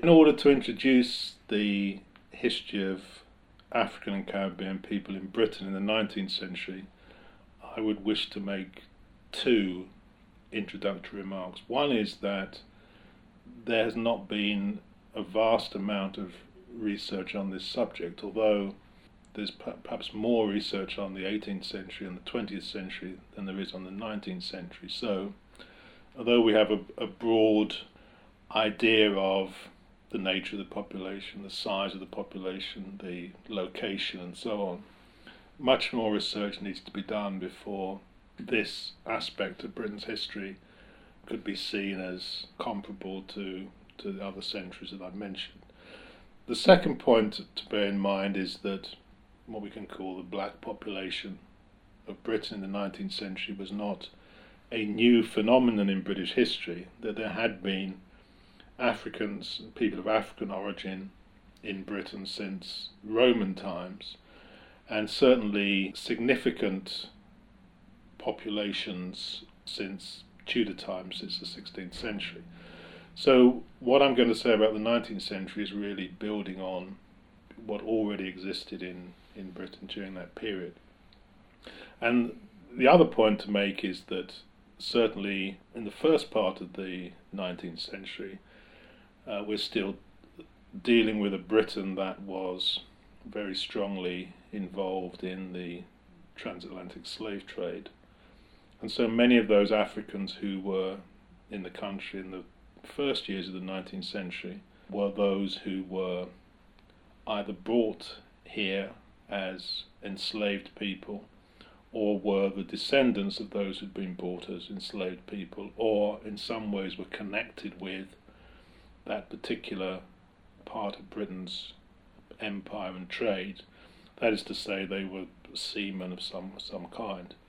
in order to introduce the history of African and Caribbean people in Britain in the 19th century, I would wish to make two introductory remarks. One is that there has not been a vast amount of research on this subject, although there's perhaps more research on the 18th century and the 20th century than there is on the 19th century. So, although we have a broad idea of the nature of the population, the size of the population, the location, and so on, much more research needs to be done before this aspect of Britain's history could be seen as comparable to the other centuries that I've mentioned. The second point to bear in mind is that what we can call the black population of Britain in the 19th century was not a new phenomenon in British history, that there had been Africans, people of African origin in Britain since Roman times, and certainly significant populations since Tudor times, since the 16th century. So what I'm going to say about the 19th century is really building on what already existed in Britain during that period. And the other point to make is that certainly in the first part of the 19th century, we're still dealing with a Britain that was very strongly involved in the transatlantic slave trade. And so many of those Africans who were in the country in the first years of the 19th century were those who were either brought here as enslaved people, or were the descendants of those who'd been brought as enslaved people, or in some ways were connected with that particular part of Britain's empire and trade. That is to say, they were seamen of some kind.